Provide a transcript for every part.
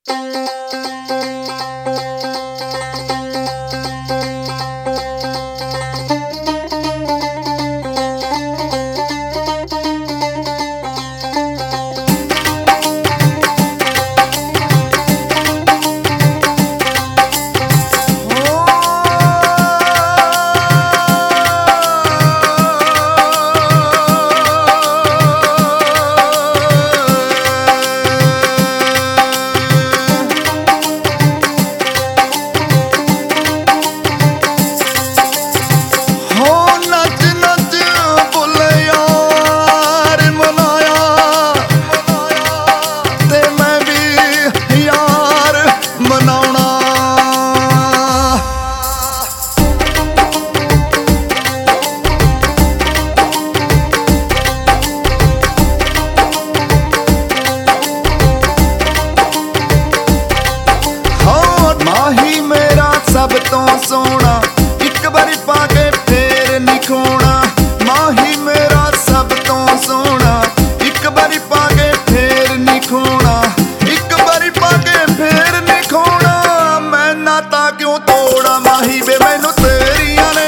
सब तो सोना एक बारी पाके फेर नहीं खोना। माही मेरा सब तो सोना एक बारी पाके फेर नहीं खोना। एक बारी पाके फेर नहीं खोना। मैं नाता क्यों तोड़ा माही वे मैनू तेरिया ने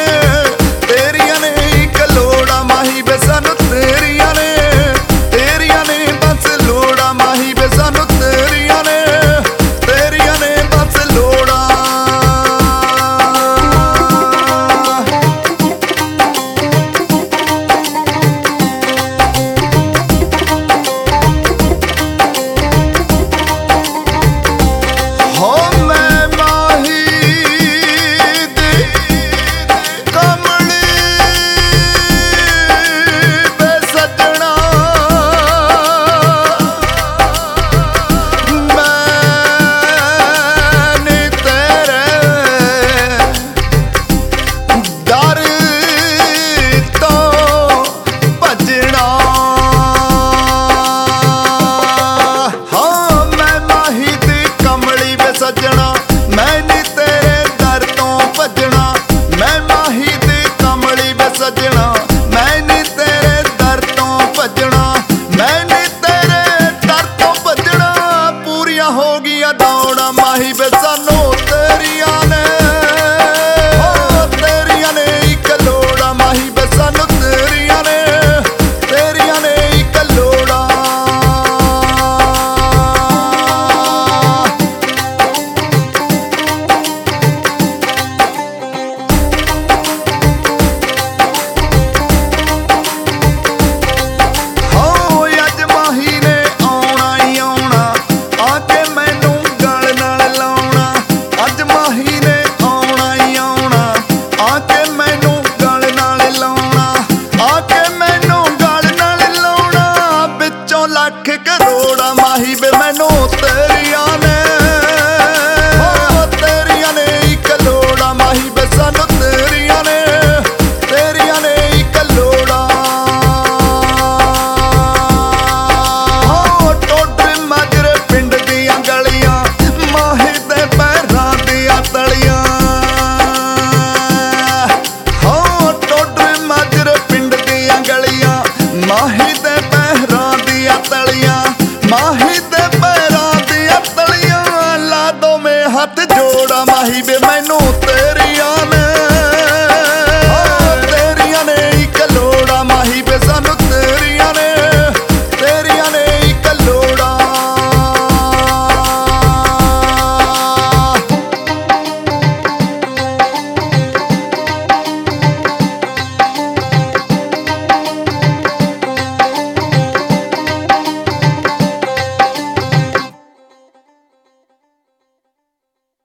एक लोड़ा। माही वे सानू तेरिया ने बस लोड़ा। माही वे सानू तेरिया ने बस लोड़ा। सजना मैं नी तेरे दर तो भजना। मैं माही दी कमली वे सजना मैं नी तेरे दर तो भजना। मैं नी तेरे दर तो भजना। पूरियां हो गईयां दौड़ा माही वे सानू तेरिया ने एक लोड़ा। माही वे सानू तेरिया ने एक लोड़ा। लख करोड़ा माही वे मैनू तेरिया ने एक लोड़ा। माही वे सानू तेरिया ने एक लोड़ा। टोडे माजरे पिंड दियां गलियां माही दे पैरां दियां तलियां। टोडे माजरे पिंड दियां गलियां माही दे पैरां दियां तलियां। माही दे पैरां दियां तलियां ला दो में हाथ जोड़ा। माही वे मैनू